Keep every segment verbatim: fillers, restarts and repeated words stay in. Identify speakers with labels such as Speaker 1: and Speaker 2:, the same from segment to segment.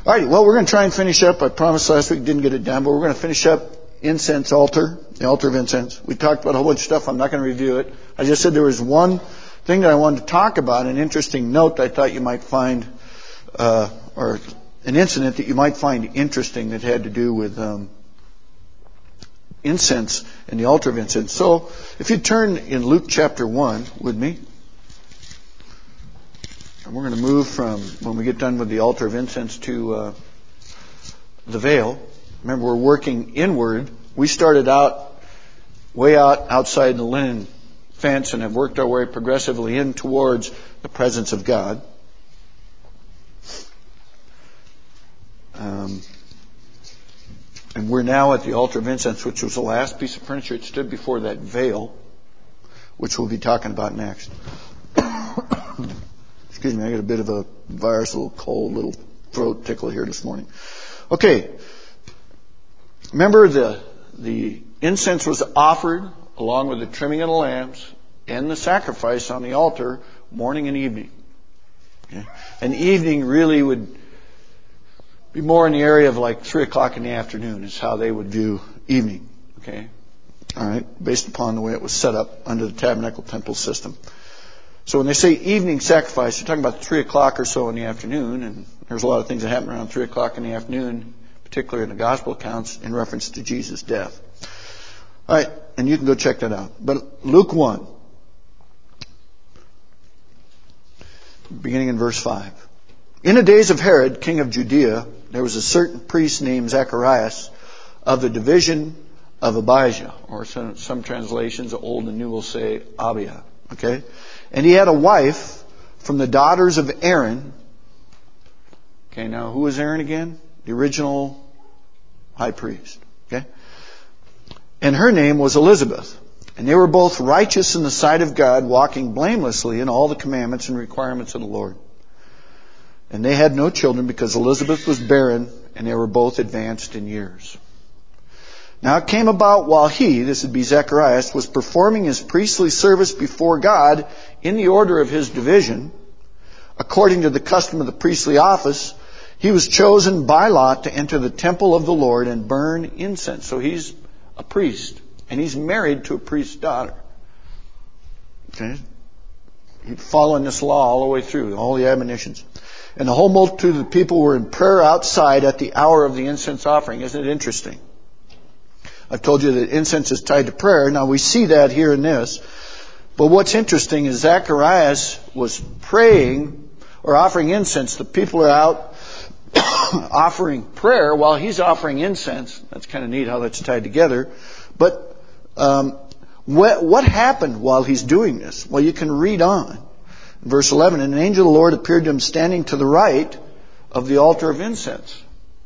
Speaker 1: All right, well, we're going to try and finish up. I promised last week, didn't get it done, but we're going to finish up incense altar, the altar of incense. We talked about a whole bunch of stuff. I'm not going to review it. I just said there was one thing that I wanted to talk about, an interesting note that I thought you might find, uh, or an incident that you might find interesting that had to do with um, incense and the altar of incense. So if you turn in Luke chapter one with me, and we're going to move from, when we get done with the altar of incense, to uh, the veil. Remember, we're working inward. We started out way out outside the linen fence and have worked our way progressively in towards the presence of God. Um, and we're now at the altar of incense, which was the last piece of furniture. It stood before that veil, which we'll be talking about next. Excuse me, I got a bit of a virus, a little cold, little throat tickle here this morning. Okay. Remember, the the incense was offered along with the trimming of the lambs and the sacrifice on the altar morning and evening. Okay? And evening really would be more in the area of like three o'clock in the afternoon is how they would view evening. Okay? All right? Based upon the way it was set up under the tabernacle temple system. So when they say evening sacrifice, they're talking about three o'clock or so in the afternoon, and there's a lot of things that happen around three o'clock in the afternoon, particularly in the gospel accounts, in reference to Jesus' death. All right, and you can go check that out. But Luke one, beginning in verse five. In the days of Herod, king of Judea, there was a certain priest named Zacharias of the division of Abijah, or some, some translations, Old and New will say Abia. Okay? And he had a wife from the daughters of Aaron. Okay, now who was Aaron again? The original high priest. Okay? And her name was Elizabeth. And they were both righteous in the sight of God, walking blamelessly in all the commandments and requirements of the Lord. And they had no children because Elizabeth was barren and they were both advanced in years. Now it came about while he, this would be Zacharias, was performing his priestly service before God in the order of his division, according to the custom of the priestly office, he was chosen by lot to enter the temple of the Lord and burn incense. So he's a priest, and he's married to a priest's daughter. Okay? He'd following this law all the way through, all the admonitions. And the whole multitude of the people were in prayer outside at the hour of the incense offering. Isn't it interesting? I've told you that incense is tied to prayer. Now we see that here in this. But what's interesting is Zacharias was praying or offering incense. The people are out offering prayer while he's offering incense. That's kind of neat how that's tied together. But um, what, what happened while he's doing this? Well, you can read on. Verse eleven, and an angel of the Lord appeared to him standing to the right of the altar of incense.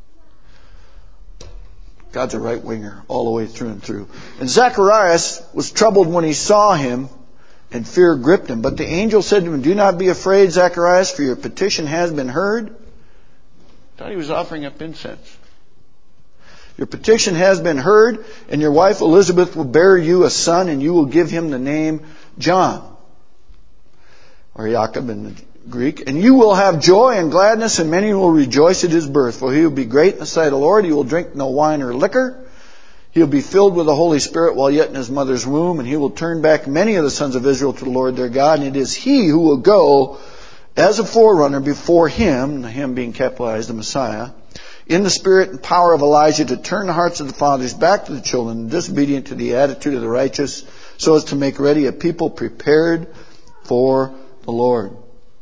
Speaker 1: God's a right-winger all the way through and through. And Zacharias was troubled when he saw him, and fear gripped him. But the angel said to him, do not be afraid, Zacharias, for your petition has been heard. Thought he was offering up incense. Your petition has been heard, and your wife Elizabeth will bear you a son, and you will give him the name John, or Jacob in the Greek. And you will have joy and gladness, and many will rejoice at his birth. For he will be great in the sight of the Lord. He will drink no wine or liquor. He will be filled with the Holy Spirit while yet in his mother's womb. And he will turn back many of the sons of Israel to the Lord their God. And it is he who will go as a forerunner before him, the him being capitalized, the Messiah, in the spirit and power of Elijah, to turn the hearts of the fathers back to the children, disobedient to the attitude of the righteous, so as to make ready a people prepared for the Lord.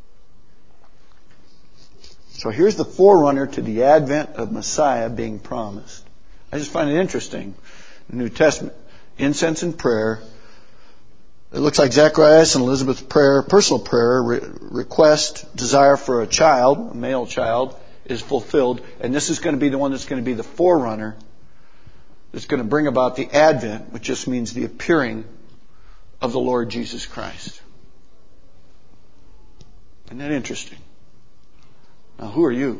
Speaker 1: So here's the forerunner to the advent of Messiah being promised. I just find it interesting. The New Testament, incense and prayer. It looks like Zacharias and Elizabeth's prayer, personal prayer, re- request, desire for a child, a male child, is fulfilled. And this is going to be the one that's going to be the forerunner that's going to bring about the advent, which just means the appearing of the Lord Jesus Christ. Isn't that interesting? Now, who are you?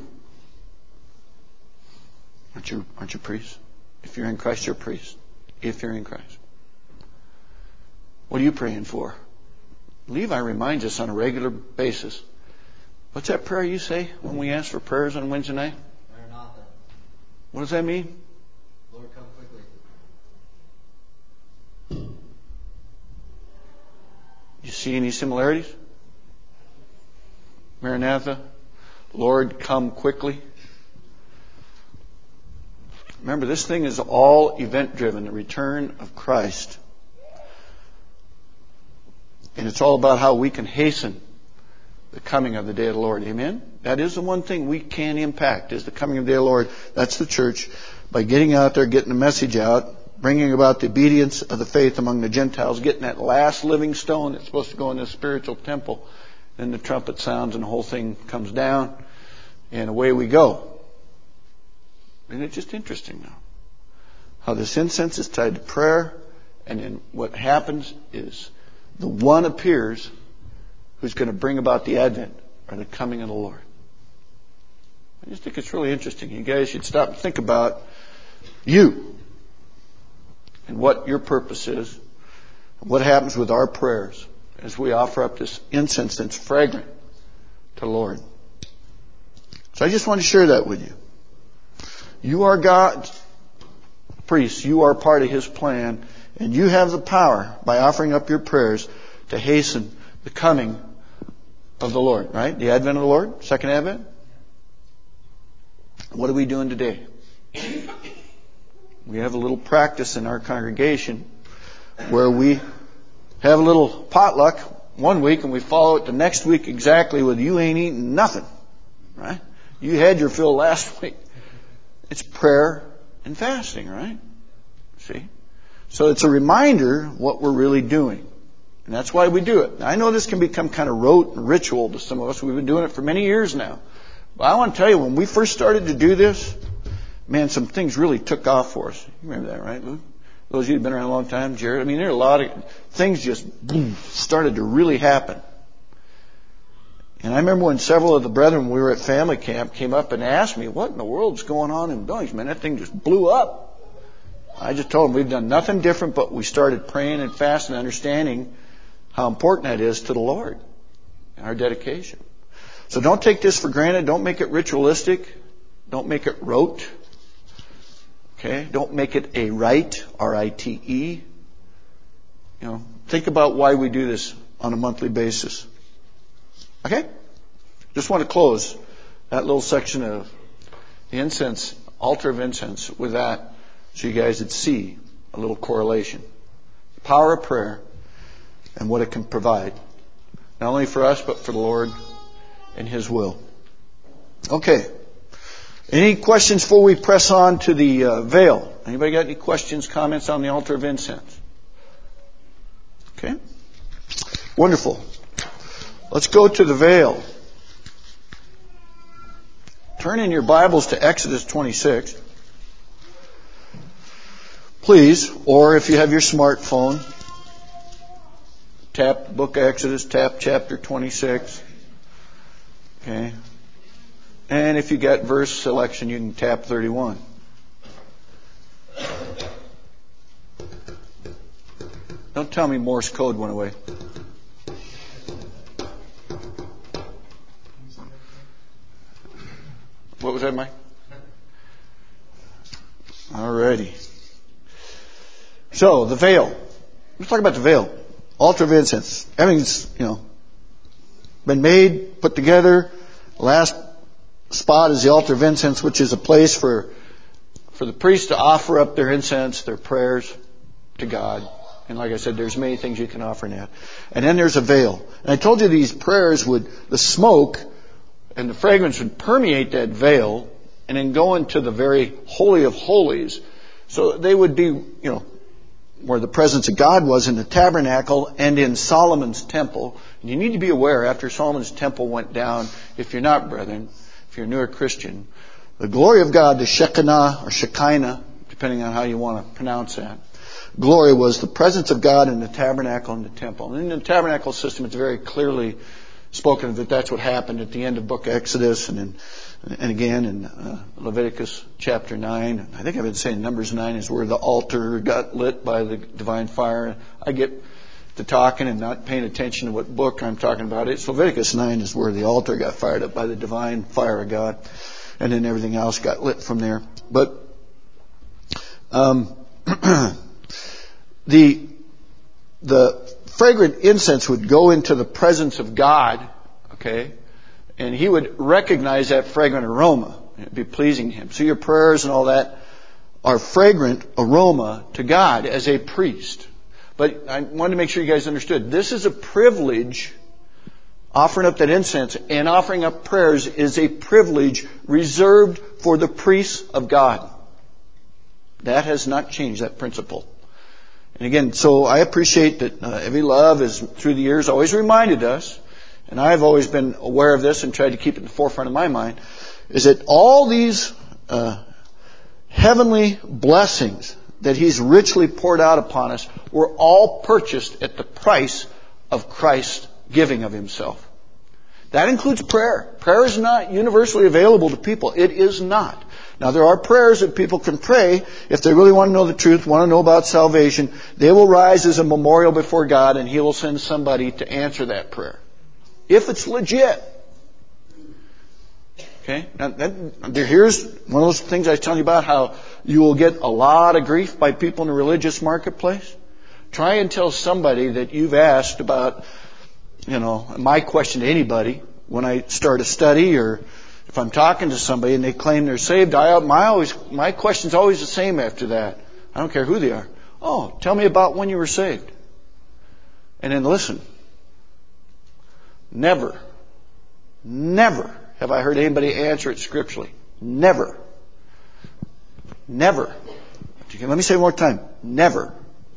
Speaker 1: Aren't you, aren't you priests? If you're in Christ, you're a priest. If you're in Christ. What are you praying for? Levi reminds us on a regular basis. What's that prayer you say when we ask for prayers on Wednesday night? What does that mean?
Speaker 2: Lord, come quickly.
Speaker 1: You see any similarities? Maranatha, Lord, come quickly. Remember, this thing is all event-driven, the return of Christ. And it's all about how we can hasten the coming of the day of the Lord. Amen? That is the one thing we can impact, is the coming of the day of the Lord. That's the church. By getting out there, getting the message out, bringing about the obedience of the faith among the Gentiles, getting that last living stone that's supposed to go in the spiritual temple. Then the trumpet sounds and the whole thing comes down, and away we go. Isn't it just interesting now? How this incense is tied to prayer, and then what happens is the one appears who's going to bring about the advent or the coming of the Lord. I just think it's really interesting. You guys should stop and think about you and what your purpose is, and what happens with our prayers as we offer up this incense that's fragrant to the Lord. So I just want to share that with you. You are God's priest. You are part of His plan. And you have the power, by offering up your prayers, to hasten the coming of the Lord. Right? The advent of the Lord. Second advent. What are we doing today? We have a little practice in our congregation where we have a little potluck one week and we follow it the next week exactly with you ain't eating nothing. Right? You had your fill last week. It's prayer and fasting, right? See? So it's a reminder what we're really doing. And that's why we do it. Now, I know this can become kind of rote and ritual to some of us. We've been doing it for many years now. But I want to tell you, when we first started to do this, man, some things really took off for us. You remember that, right, Luke? Those of you who've been around a long time, Jared. I mean, there are a lot of things just boom, started to really happen. And I remember when several of the brethren, when we were at family camp, came up and asked me, what in the world's going on in Billings? Man, that thing just blew up. I just told them we've done nothing different, but we started praying and fasting and understanding how important that is to the Lord and our dedication. So don't take this for granted. Don't make it ritualistic. Don't make it rote. Okay? Don't make it a rite, R I T E. You know, think about why we do this on a monthly basis. Okay? Just want to close that little section of the incense, altar of incense, with that so you guys would see a little correlation. The power of prayer and what it can provide. Not only for us, but for the Lord and His will. Okay. Any questions before we press on to the uh, veil? Anybody got any questions, comments on the altar of incense? Okay. Wonderful. Let's go to the veil. Turn in your Bibles to Exodus twenty-six. Please, or if you have your smartphone, tap the book of Exodus, tap chapter twenty-six. Okay. And if you got verse selection, you can tap thirty-one. Don't tell me Morse code went away. What was that, Mike? Alrighty. So, the veil. Let's talk about the veil. Altar of incense. Everything's, you know, been made, put together. Last spot is the altar of incense, which is a place for for the priests to offer up their incense, their prayers to God. And like I said, there's many things you can offer in that. And then there's a veil. And I told you these prayers would, the smoke and the fragrance would permeate that veil and then go into the very holy of holies. So they would be, you know, where the presence of God was in the tabernacle and in Solomon's temple. And you need to be aware, after Solomon's temple went down, if you're not, brethren, if you're a newer Christian, the glory of God, the Shekinah or Shekinah, depending on how you want to pronounce that, glory was the presence of God in the tabernacle and the temple. And in the tabernacle system, it's very clearly spoken of that that's what happened at the end of the book of Exodus and in, and again in uh, Leviticus chapter nine. I think I've been saying Numbers nine is where the altar got lit by the divine fire. I get to talking and not paying attention to what book I'm talking about. It's Leviticus nine is where the altar got fired up by the divine fire of God. and then everything else got lit from there. But um, the the fragrant incense would go into the presence of God, okay, and He would recognize that fragrant aroma. It'd be pleasing Him. So your prayers and all that are fragrant aroma to God as a priest. But I wanted to make sure you guys understood. This is a privilege. Offering up that incense and offering up prayers is a privilege reserved for the priests of God. That has not changed, that principle. And again, so I appreciate that uh, Evie Love has, through the years, always reminded us, and I've always been aware of this and tried to keep it in the forefront of my mind, is that all these uh, heavenly blessings that He's richly poured out upon us were all purchased at the price of Christ's giving of Himself. That includes prayer. Prayer is not universally available to people. It is not. Now, there are prayers that people can pray if they really want to know the truth, want to know about salvation. They will rise as a memorial before God, and He will send somebody to answer that prayer. If it's legit. Okay? Now, that, here's one of those things I was telling you about, how you will get a lot of grief by people in the religious marketplace. Try and tell somebody that you've asked about, you know, my question to anybody when I start a study, or if I'm talking to somebody and they claim they're saved, I, my always my question's always the same after that. I don't care who they are. Oh, tell me about when you were saved. And then listen. Never, never have I heard anybody answer it scripturally. Never. Never. Let me say it one more time. Never.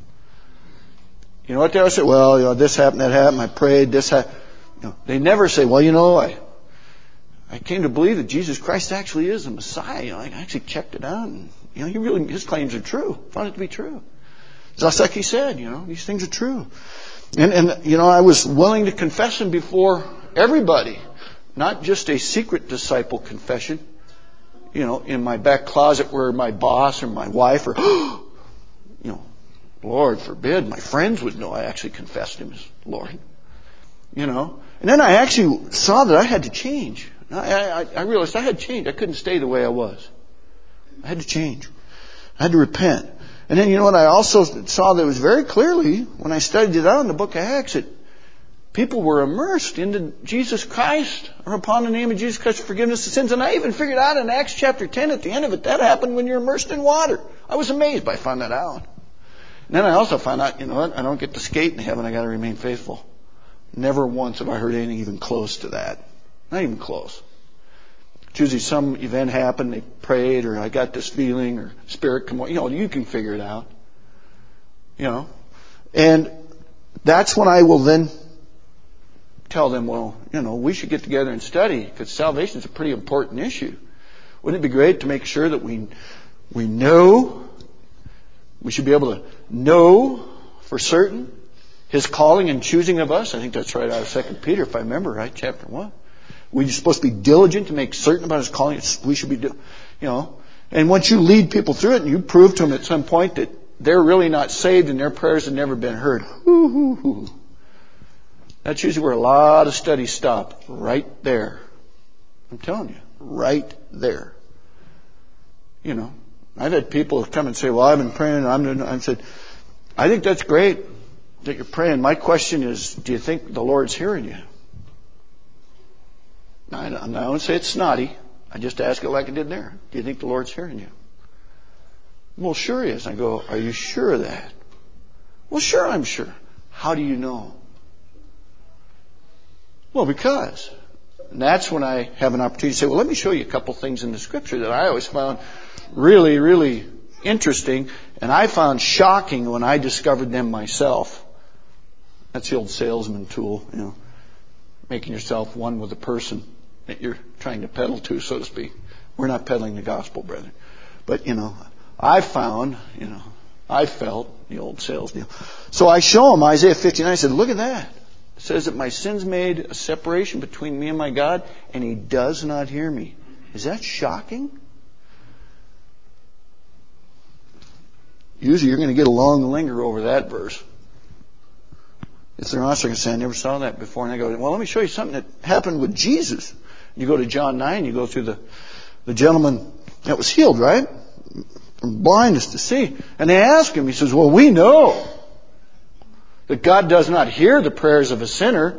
Speaker 1: You know what they always say? Well, you know, this happened, that happened, I prayed, this happened. You know, they never say, well, you know, I I came to believe that Jesus Christ actually is the Messiah. You know, I actually checked it out, and you know, he really his claims are true. Found it to be true. Just like he said, you know, these things are true. And and you know, I was willing to confess Him before everybody, not just a secret disciple confession. You know, in my back closet where my boss or my wife or you know, Lord forbid, my friends would know I actually confessed Him as Lord. You know, and then I actually saw that I had to change. I, I, I realized I had to change. I couldn't stay the way I was. I had to change. I had to repent. And then, you know what, I also saw that it was very clearly, when I studied it out in the book of Acts, that people were immersed into Jesus Christ, or upon the name of Jesus Christ for forgiveness of sins. And I even figured out in Acts chapter ten, at the end of it, that happened when you're immersed in water. I was amazed by I found that out. And then I also found out, you know what, I don't get to skate in heaven, I got to remain faithful. Never once have I heard anything even close to that. Not even close. It's usually some event happened, they prayed, or I got this feeling, or Spirit come on. You know, you can figure it out. You know. And that's when I will then tell them, well, you know, we should get together and study, because salvation is a pretty important issue. Wouldn't it be great to make sure that we we know, we should be able to know for certain His calling and choosing of us? I think that's right out of Second Peter, if I remember right, chapter one. We're supposed to be diligent to make certain about His calling. It's, we should be, do, you know. And once you lead people through it and you prove to them at some point that they're really not saved and their prayers have never been heard, hoo, hoo, hoo. That's usually where a lot of studies stop. Right there. I'm telling you, right there. You know, I've had people come and say, well, I've been praying. I'm doing, I said, I think that's great that you're praying. My question is, do you think the Lord's hearing you? I don't say it's snotty. I just ask it like I did there. Do you think the Lord's hearing you? Well, sure He is. I go, are you sure of that? Well, sure I'm sure. How do you know? Well, because. And that's when I have an opportunity to say, well, let me show you a couple things in the Scripture that I always found really, really interesting. And I found shocking when I discovered them myself. That's the old salesman tool, you know, making yourself one with the person that you're trying to peddle to, so to speak. We're not peddling the gospel, brethren. But, you know, I found, you know, I felt the old sales deal. So I show them Isaiah fifty-nine. I said, look at that. It says that my sins made a separation between me and my God, and He does not hear me. Is that shocking? Usually you're going to get a long linger over that verse. If they're honest, they're going to say, I never saw that before. And I go, well, let me show you something that happened with Jesus. You go to John nine, you go through the the gentleman that was healed, right? From blindness to see. And they ask him, he says, well, we know that God does not hear the prayers of a sinner.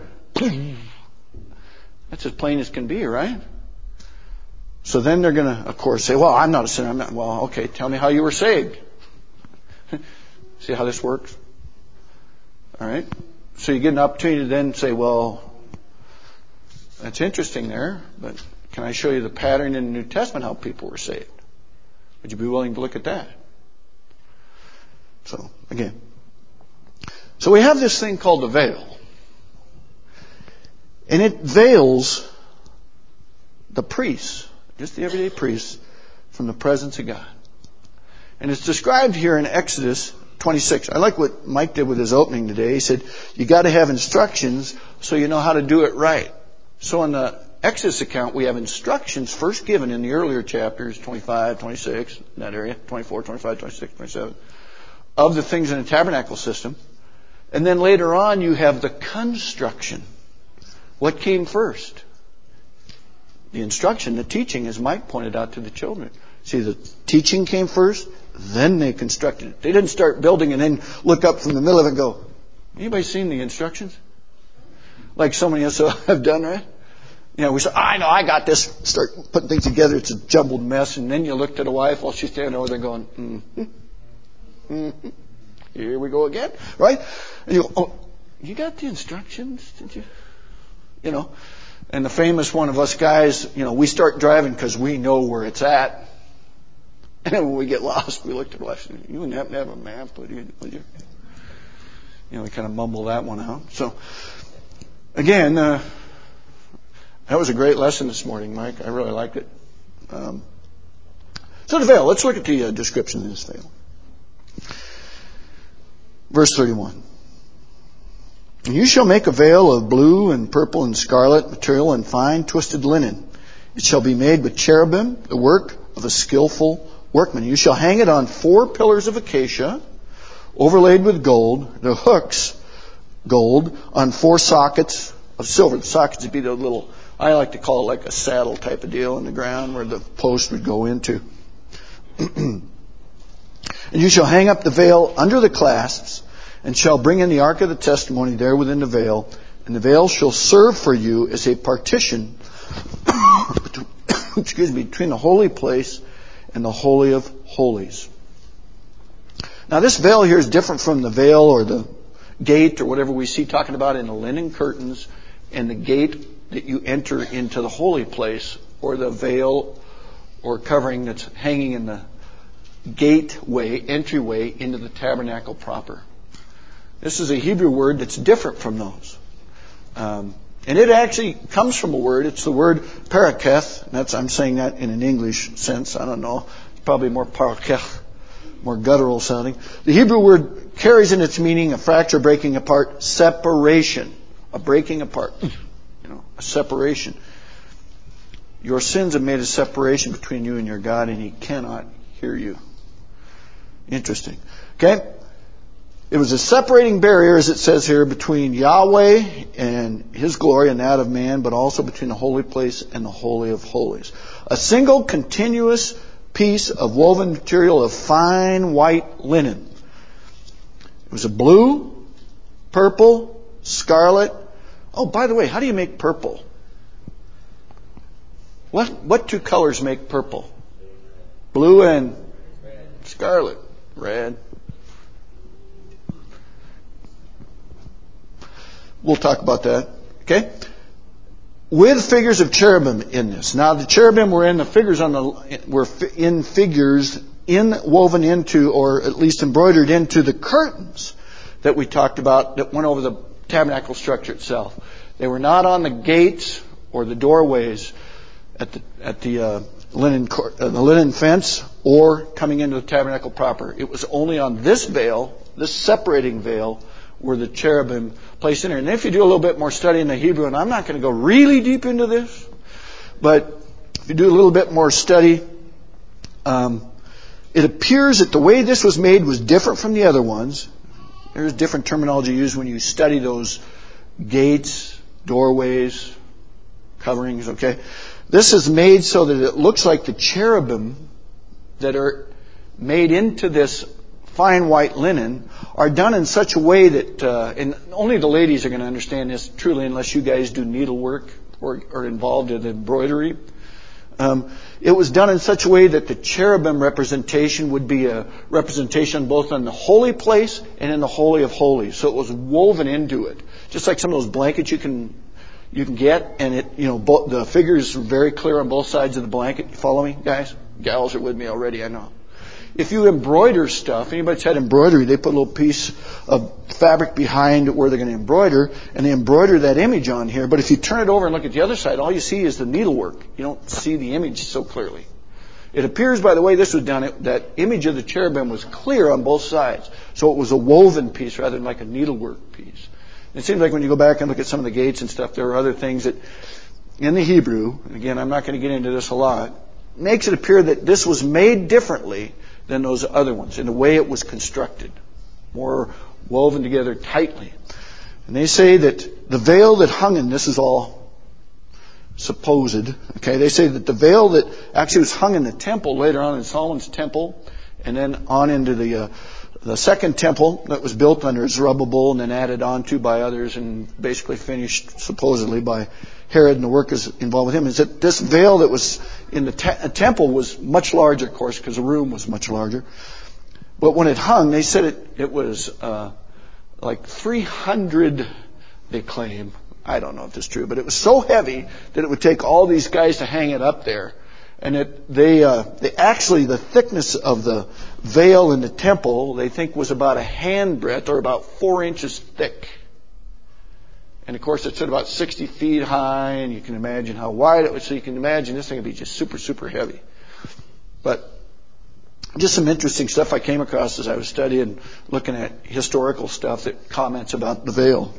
Speaker 1: That's as plain as can be, right? So then they're going to, of course, say, well, I'm not a sinner. I'm not. Well, okay, tell me how you were saved. See how this works? All right. So you get an opportunity to then say, well, that's interesting there, but can I show you the pattern in the New Testament how people were saved? Would you be willing to look at that? So, again. So we have this thing called the veil. And it veils the priests, just the everyday priests, from the presence of God. And it's described here in Exodus twenty-six. I like what Mike did with his opening today. He said, you got to have instructions so you know how to do it right. So in the Exodus account, we have instructions first given in the earlier chapters, twenty-five, twenty-six, in that area, twenty-four, twenty-five, twenty-six, twenty-seven, of the things in the tabernacle system. And then later on, you have the construction. What came first? The instruction, the teaching, as Mike pointed out to the children. See, the teaching came first, then they constructed it. They didn't start building and then look up from the middle of it and go, anybody seen the instructions? Like so many of us have done, right? You know, we say, I know, I got this. Start putting things together. It's a jumbled mess. And then you look to the wife while she's standing over there going, mm-hmm, mm-hmm. Here we go again, right? And you go, oh, you got the instructions, did you? You know, and the famous one of us guys, you know, we start driving because we know where it's at. And then when we get lost, we look to the left. You wouldn't happen to have a map, would you? Would you? You know, we kind of mumble that one out. So, again, uh, that was a great lesson this morning, Mike. I really liked it. Um, so the veil. Let's look at the uh, description of this veil. Verse thirty-one. And you shall make a veil of blue and purple and scarlet material and fine twisted linen. It shall be made with cherubim, the work of a skillful workman. You shall hang it on four pillars of acacia, overlaid with gold, the hooks gold, on four sockets of silver. The sockets would be the little, I like to call it like a saddle type of deal in the ground where the post would go into. And you shall hang up the veil under the clasps, and shall bring in the ark of the testimony there within the veil, and the veil shall serve for you as a partition excuse me, between the holy place and the holy of holies. Now this veil here is different from the veil or the gate or whatever we see talking about in the linen curtains and the gate that you enter into the holy place, or the veil or covering that's hanging in the gateway, entryway into the tabernacle proper. This is a Hebrew word that's different from those. Um, and it actually comes from a word. It's the word paraketh. That's, I'm saying that in an English sense. I don't know. It's probably more paraketh, more guttural sounding. The Hebrew word carries in its meaning a fracture, breaking apart, separation, a breaking apart, you know, a separation. Your sins have made a separation between you and your God, and He cannot hear you. Interesting. Okay? It was a separating barrier, as it says here, between Yahweh and His glory and that of man, but also between the holy place and the holy of holies. A single continuous piece of woven material of fine white linen. It was a blue, purple, scarlet. Oh, by the way, how do you make purple? What what two colors make purple? Blue and scarlet. Red. We'll talk about that. Okay? With figures of cherubim in this. Now the cherubim were in the figures on the were in figures in woven into, or at least embroidered into, the curtains that we talked about that went over the tabernacle structure itself. They were not on the gates or the doorways at the at the uh, linen uh, the linen fence or coming into the tabernacle proper. It was only on this veil, this separating veil, were the cherubim placed in there. And if you do a little bit more study in the Hebrew, and I'm not going to go really deep into this, but if you do a little bit more study, um, it appears that the way this was made was different from the other ones. There's different terminology used when you study those gates, doorways, coverings, okay? This is made so that it looks like the cherubim that are made into this fine white linen are done in such a way that, uh, and only the ladies are going to understand this truly unless you guys do needlework or are involved in embroidery. Um, it was done in such a way that the cherubim representation would be a representation both in the holy place and in the Holy of Holies. So it was woven into it. Just like some of those blankets you can you can get, and it you know both, the figures are very clear on both sides of the blanket. You follow me, guys? Gals are with me already, I know. If you embroider stuff, anybody's had embroidery, they put a little piece of fabric behind where they're going to embroider, and they embroider that image on here. But if you turn it over and look at the other side, all you see is the needlework. You don't see the image so clearly. It appears, by the way this was done, it, that image of the cherubim was clear on both sides. So it was a woven piece rather than like a needlework piece. And it seems like when you go back and look at some of the gates and stuff, there are other things that, in the Hebrew, and again, I'm not going to get into this a lot, makes it appear that this was made differently than those other ones in the way it was constructed, more woven together tightly. And they say that the veil that hung in this is all supposed. Okay, they say that the veil that actually was hung in the temple later on in Solomon's temple, and then on into the uh, the second temple that was built under Zerubbabel and then added on to by others and basically finished supposedly by Herod and the workers involved with him, is that this veil that was in the te- temple was much larger, of course, because the room was much larger. But when it hung, they said it, it was uh, like three hundred, they claim. I don't know if it's true, but it was so heavy that it would take all these guys to hang it up there. And it, they, uh, they actually, the thickness of the veil in the temple, they think was about a hand breadth or about four inches thick. And of course, it's at about sixty feet high, and you can imagine how wide it was. So you can imagine this thing would be just super, super heavy. But just some interesting stuff I came across as I was studying, looking at historical stuff that comments about the veil.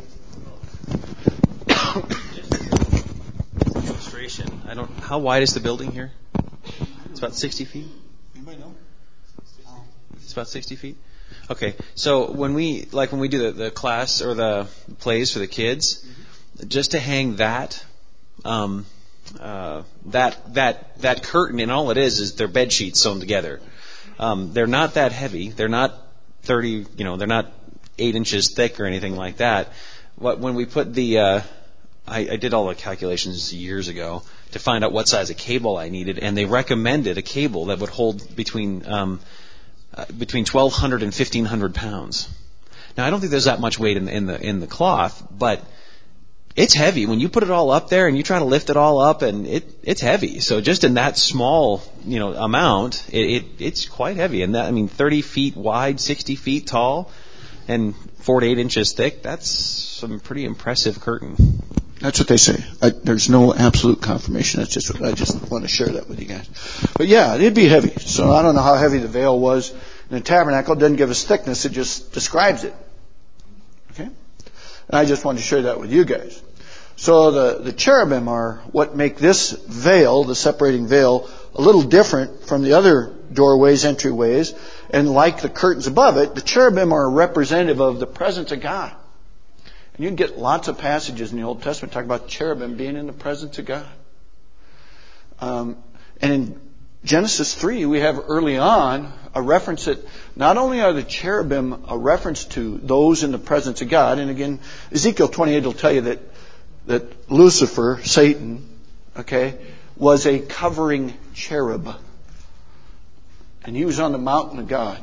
Speaker 3: Illustration. I don't. How wide is the building here? It's about sixty feet.
Speaker 1: Anybody know?
Speaker 3: It's about sixty feet. Okay, so when we like when we do the, the class or the plays for the kids, just to hang that, um, uh, that that that curtain, and all it is is they're bed sheets sewn together. Um, they're not that heavy. They're not thirty. You know, they're not eight inches thick or anything like that. What when we put the, uh, I, I did all the calculations years ago to find out what size of cable I needed, and they recommended a cable that would hold between um, uh, between twelve hundred and fifteen hundred pounds. Now, I don't think there's that much weight in the, in the in the cloth, but it's heavy. When you put it all up there and you try to lift it all up, and it it's heavy. So just in that small you know amount, it, it it's quite heavy. And that I mean, thirty feet wide, sixty feet tall, and four to eight inches thick. That's some pretty impressive curtain.
Speaker 1: That's what they say. I, there's no absolute confirmation. That's just I just want to share that with you guys. But yeah, it'd be heavy. So I don't know how heavy the veil was in the tabernacle. It doesn't give us thickness. It just describes it. Okay? And I just wanted to share that with you guys. So the, the cherubim are what make this veil, the separating veil, a little different from the other doorways, entryways. And like the curtains above it, the cherubim are representative of the presence of God. And you can get lots of passages in the Old Testament talking about cherubim being in the presence of God. Um, and in Genesis three, we have early on a reference that not only are the cherubim a reference to those in the presence of God, and again, Ezekiel twenty-eight will tell you that that Lucifer, Satan, okay, was a covering cherub. And he was on the mountain of God.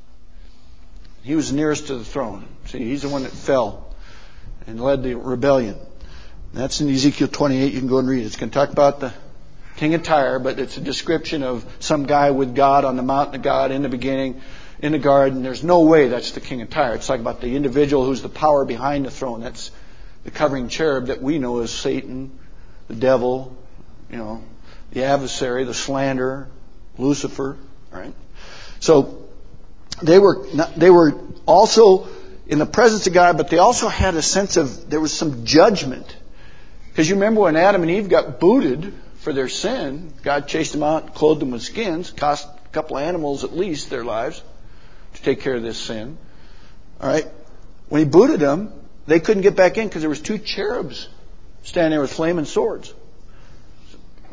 Speaker 1: He was nearest to the throne. See, he's the one that fell and led the rebellion. That's in Ezekiel twenty-eight. You can go and read it. It's going to talk about the king of Tyre, but it's a description of some guy with God on the mountain of God in the beginning, in the garden. There's no way that's the king of Tyre. It's talking about the individual who's the power behind the throne. That's the covering cherub that we know as Satan, the devil, you know, the adversary, the slanderer, Lucifer. Right? So they were not, they were also in the presence of God, but they also had a sense of there was some judgment. Because you remember when Adam and Eve got booted for their sin, God chased them out, clothed them with skins, cost a couple of animals at least their lives to take care of this sin. All right. When He booted them, they couldn't get back in because there was two cherubs standing there with flaming swords.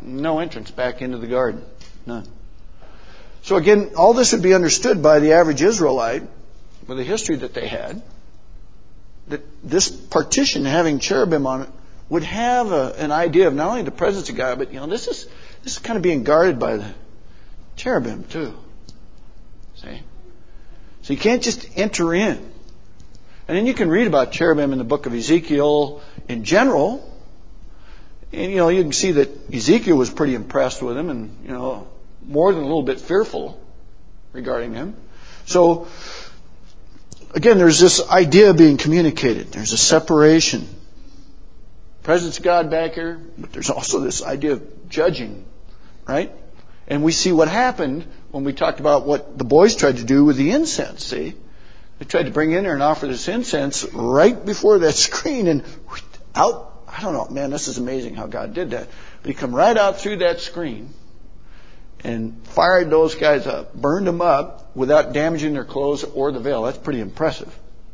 Speaker 1: no entrance back into the garden. None. So again, all this would be understood by the average Israelite with the history that they had, that this partition having cherubim on it would have a, an idea of not only the presence of God, but you know, this is this is kind of being guarded by the cherubim too. See? So you can't just enter in. And then you can read about cherubim in the book of Ezekiel in general. And you know, you can see that Ezekiel was pretty impressed with him and, you know, more than a little bit fearful regarding him. So again, there's this idea being communicated. There's a separation. Presence of God back here, but there's also this idea of judging, right? And we see what happened when we talked about what the boys tried to do with the incense, see? They tried to bring in there and offer this incense right before that screen and whoosh, out. I don't know, man, this is amazing how God did that. But he come right out through that screen and fired those guys up, burned them up without damaging their clothes or the veil. That's pretty impressive.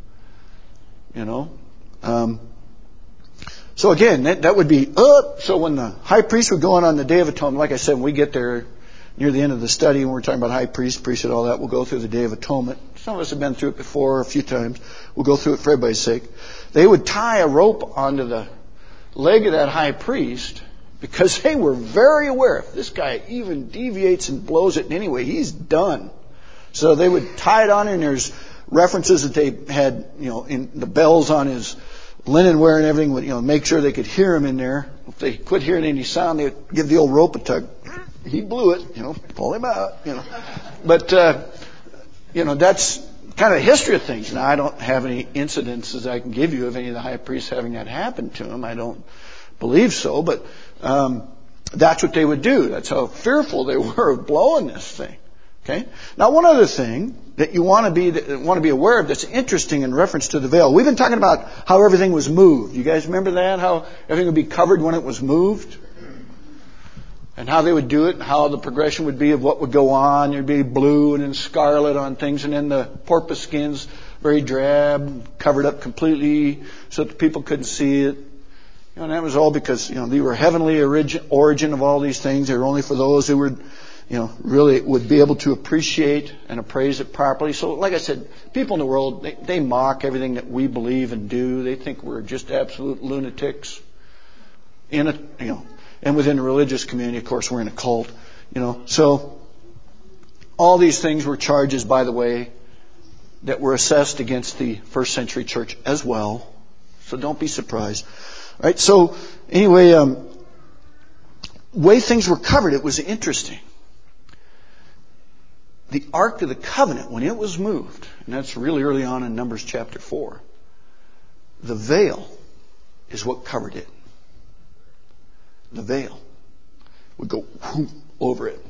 Speaker 1: You know? Um, so again, that, that would be up. So when the high priest would go on on the Day of Atonement, like I said, when we get there near the end of the study, when we're talking about high priest, priesthood, all that, we'll go through the Day of Atonement. Some of us have been through it before a few times. We'll go through it for everybody's sake. They would tie a rope onto the leg of that high priest because they were very aware if this guy even deviates and blows it in any way, he's done. So they would tie it on, and there's references that they had, you know, in the bells on his linen wear and everything would, you know, make sure they could hear him in there. If they quit hearing any sound, they'd give the old rope a tug. He blew it, you know, pull him out, you know. But, uh, you know, that's kind of the history of things. Now, I don't have any incidences I can give you of any of the high priests having that happen to them. I don't believe so, but um, that's what they would do. That's how fearful they were of blowing this thing. Okay. Now, one other thing that you want to be that want to be aware of that's interesting in reference to the veil. We've been talking about how everything was moved. You guys remember that? How everything would be covered when it was moved, and how they would do it, and how the progression would be of what would go on. There'd be blue and then scarlet on things, and then the porpoise skins very drab, covered up completely, so that people couldn't see it. You know, and that was all because, you know, they were heavenly origin, origin of all these things. They were only for those who were, you know, really would be able to appreciate and appraise it properly. So, like I said, people in the world, they, they mock everything that we believe and do. They think we're just absolute lunatics. In a, you know, and within the religious community, of course, we're in a cult. You know, so all these things were charges, by the way, that were assessed against the first century church as well. So don't be surprised. All right. So anyway, um, way things were covered, it was interesting. The Ark of the Covenant, when it was moved, and that's really early on in Numbers chapter four, the veil is what covered it. The veil would go whoop over it.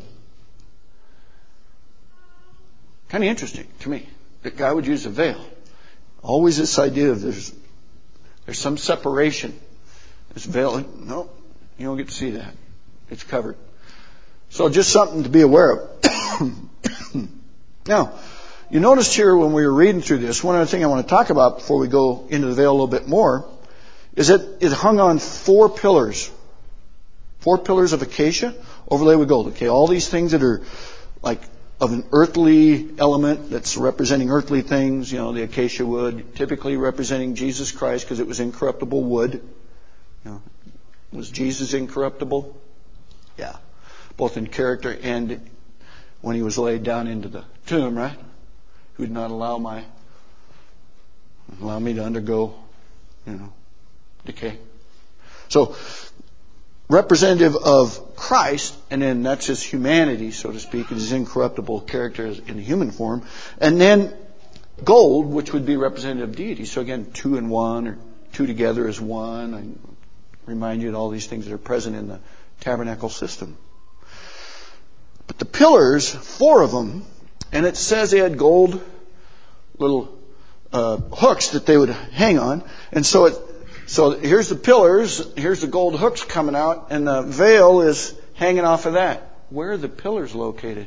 Speaker 1: Kind of interesting to me that God would use a veil. Always this idea of there's there's some separation. This veil, no, you don't get to see that. It's covered. So just something to be aware of. Now, you noticed here when we were reading through this, one other thing I want to talk about before we go into the veil a little bit more, is that it hung on four pillars. Four pillars of acacia overlaid with gold. Okay, all these things that are like of an earthly element that's representing earthly things, you know, the acacia wood, typically representing Jesus Christ because it was incorruptible wood. You know, was Jesus incorruptible? Yeah. Both in character and when he was laid down into the tomb, right? Who would not allow my, allow me to undergo, you know, decay. So, representative of Christ, and then that's his humanity, so to speak, his incorruptible character in human form. And then gold, which would be representative of deity. So again, two in one, or two together as one. I remind you of all these things that are present in the tabernacle system. But the pillars, four of them, and it says they had gold little uh, hooks that they would hang on. And so it, so here's the pillars, here's the gold hooks coming out, and the veil is hanging off of that. Where are the pillars located?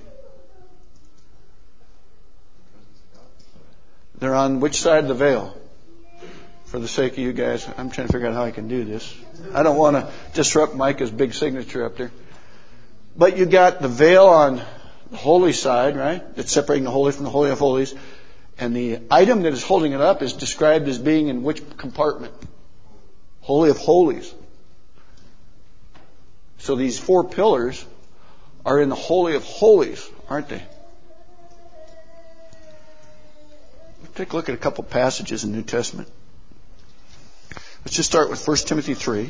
Speaker 1: They're on which side of the veil? For the sake of you guys, I'm trying to figure out how I can do this. I don't want to disrupt Micah's big signature up there. But you got the veil on the holy side, right? It's separating the holy from the Holy of Holies. And the item that is holding it up is described as being in which compartment? Holy of Holies. So these four pillars are in the Holy of Holies, aren't they? Let's take a look at a couple passages in the New Testament. Let's just start with First Timothy three.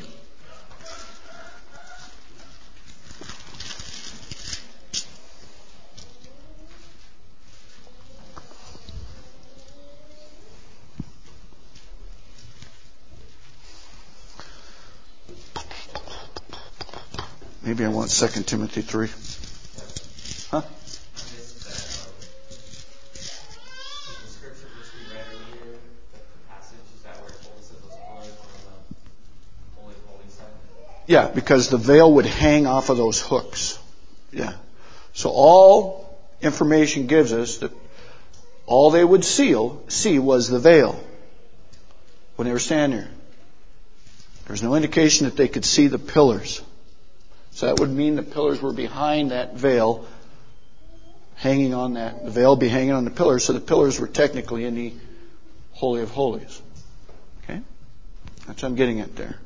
Speaker 1: Maybe I want Second Timothy three. Huh? Yeah, because the veil would hang off of those hooks. Yeah. So all information gives us that all they would seal, see was the veil when they were standing there. There's no indication that they could see the pillars. So that would mean the pillars were behind that veil, hanging on that. The veil would be hanging on the pillars, so the pillars were technically in the Holy of Holies. Okay? That's what I'm getting at there.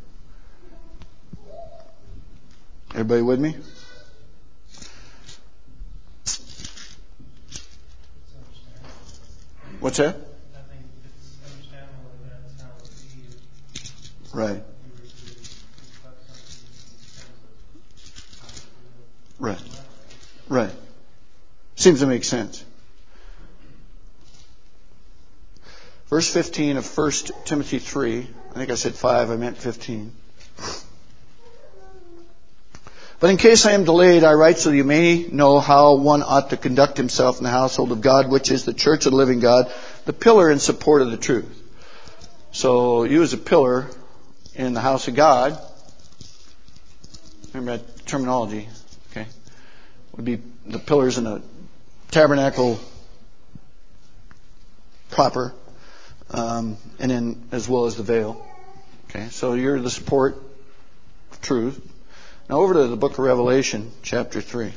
Speaker 1: Everybody with me? What's that? Right. Right. Right. Seems to make sense. Verse fifteen of First Timothy three. I think I said five, I meant fifteen. But in case I am delayed, I write so that you may know how one ought to conduct himself in the household of God, which is the church of the living God, the pillar and support of the truth. So you as a pillar in the house of God, remember that terminology, okay? Would be the pillars in a tabernacle proper, um, and then as well as the veil. Okay, so you're the support of truth. Now over to the book of Revelation, chapter three.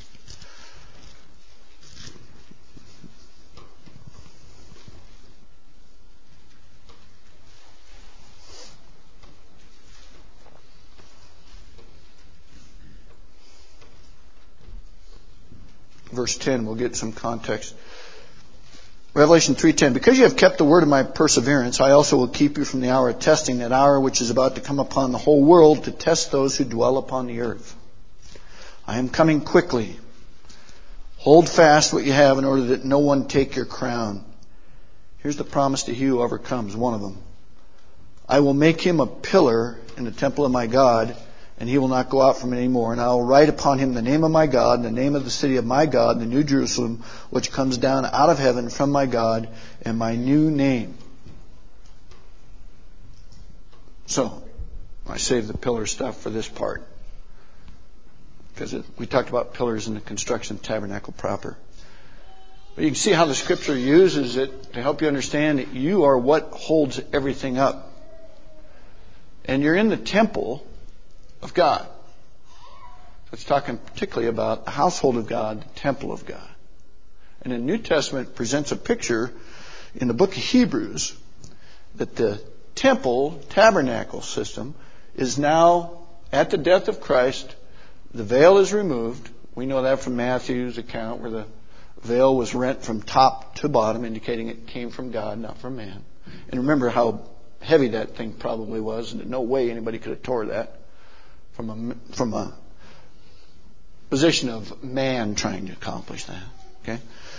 Speaker 1: Verse ten, we'll get some context. Revelation three ten, because you have kept the word of my perseverance, I also will keep you from the hour of testing, that hour which is about to come upon the whole world to test those who dwell upon the earth. I am coming quickly. Hold fast what you have in order that no one take your crown. Here's the promise to he who overcomes, one of them. I will make him a pillar in the temple of my God, and he will not go out from it anymore. And I will write upon him the name of my God, and the name of the city of my God, the New Jerusalem, which comes down out of heaven from my God, and my new name. So, I saved the pillar stuff for this part, because it, we talked about pillars in the construction of the tabernacle proper. But you can see how the Scripture uses it to help you understand that you are what holds everything up. And you're in the temple of God. It's talking particularly about the household of God, the temple of God. And the New Testament presents a picture in the book of Hebrews that the temple, tabernacle system is now, at the death of Christ, the veil is removed. We know that from Matthew's account where the veil was rent from top to bottom, indicating it came from God, not from man. And remember how heavy that thing probably was, and no way anybody could have tore that. From a, from a position of man trying to accomplish that. Okay?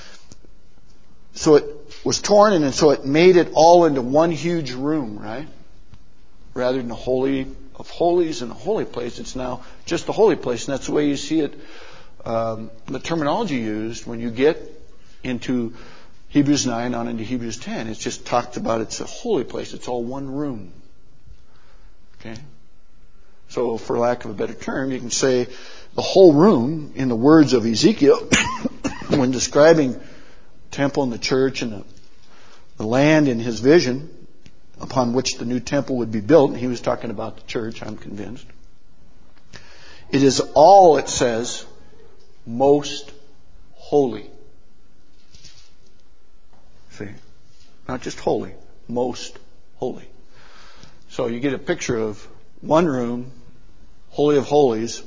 Speaker 1: So it was torn, and so it made it all into one huge room, right? Rather than the Holy of Holies and the holy place, it's now just the holy place. And that's the way you see it, um, the terminology used when you get into Hebrews nine on into Hebrews ten. It's just talked about it's a holy place. It's all one room. Okay? So, for lack of a better term, you can say the whole room, in the words of Ezekiel, when describing the temple and the church and the, the land in his vision upon which the new temple would be built, and he was talking about the church, I'm convinced. It is all, it says, most holy. See? Not just holy, most holy. So you get a picture of one room, Holy of Holies,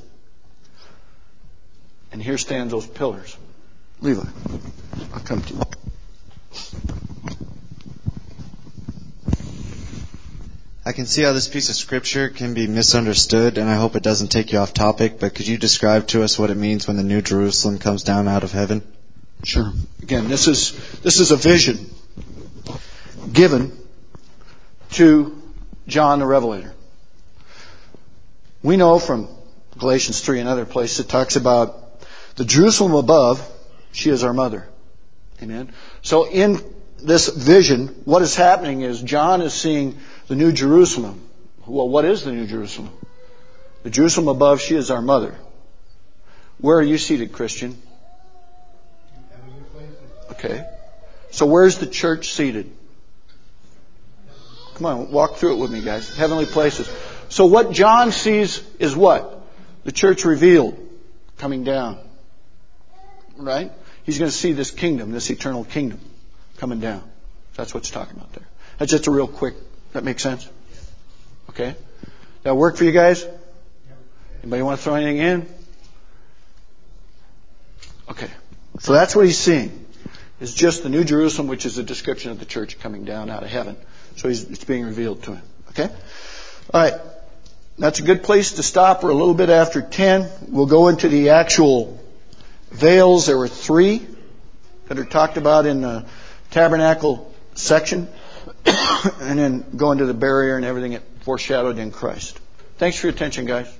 Speaker 1: and here stands those pillars. Levi, I'll come to you.
Speaker 4: I can see how this piece of scripture can be misunderstood, and I hope it doesn't take you off topic, but could you describe to us what it means when the New Jerusalem comes down out of heaven?
Speaker 1: Sure. Again, this is this is a vision given to John the Revelator. We know from Galatians three and other places it talks about the Jerusalem above, she is our mother. Amen. So in this vision, what is happening is John is seeing the New Jerusalem. Well, what is the New Jerusalem? The Jerusalem above, she is our mother. Where are you seated, Christian? Okay. So where's the church seated? Come on, walk through it with me, guys. Heavenly places. So what John sees is what? The church revealed, coming down. Right? He's going to see this kingdom, this eternal kingdom, coming down. That's what it's talking about there. That's just a real quick. That makes sense? Okay. That work for you guys? Anybody want to throw anything in? Okay. So that's what he's seeing. It's just the New Jerusalem, which is a description of the church coming down out of heaven. So he's, it's being revealed to him. Okay? All right. That's a good place to stop. We're a little bit after ten. We'll go into the actual veils. There were three that are talked about in the tabernacle section. And then go into the barrier and everything it foreshadowed in Christ. Thanks for your attention, guys.